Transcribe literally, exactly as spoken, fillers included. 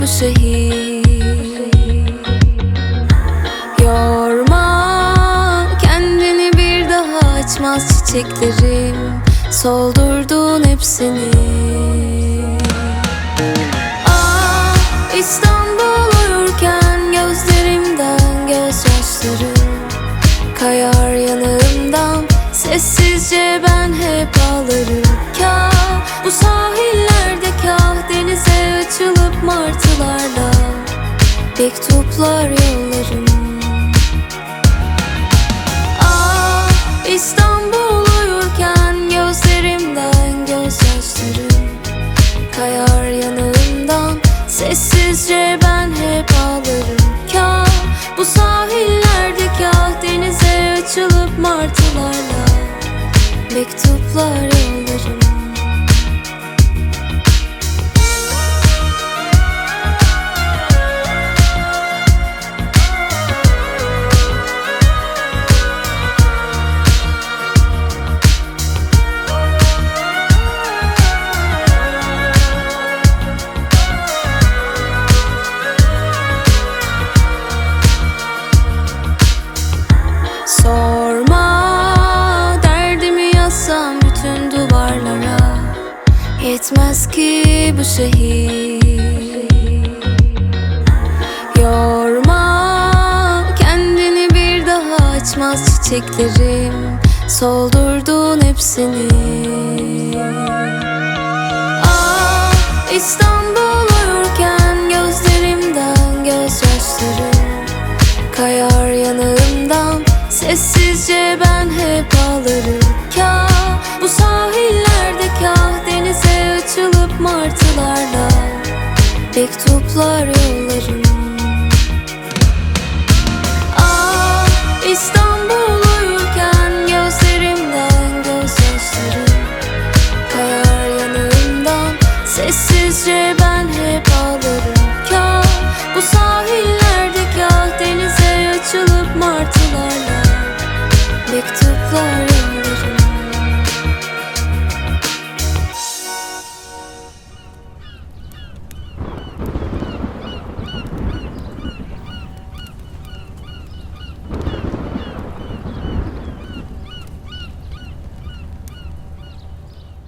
bu şehir. Yorma kendini, bir daha açmaz çiçeklerim, soldurdun hepsini. Ah, İstanbul uyurken gözlerimden gözyaşları kayar yanağımdan, sessizce ben hep ağlarım. Kah bu sahillerde, kah denize açılıp martılarla mektuplar yollarım. Ah, İstanbul uyurken gözlerimden gözyaşları kayar yanağımdan, sessizce ben hep ağlarım. Kah bu sahillerde, kah denize açılıp martılarla mektuplar yollarım. Sorma, derdimi yazsam bütün duvarlara, yetmez ki bu şehir. Yorma kendini, bir daha açmaz çiçeklerim, soldurdun hepsini. Ah, İstanbul uyurken gözlerimden gözyaşları kayar yanağımdan, sessizce ben hep ağlarım. Kah bu sahillerde, kah denize açılıp martılarla mektuplar yollarım. Ah, İstanbul uyurken gözlerimden gözyaşları kayar yanağımdan, sessizce ben hep ağlarım. Kah bu sahillerde, kah denize açılıp martılarla mektuplar yollarım.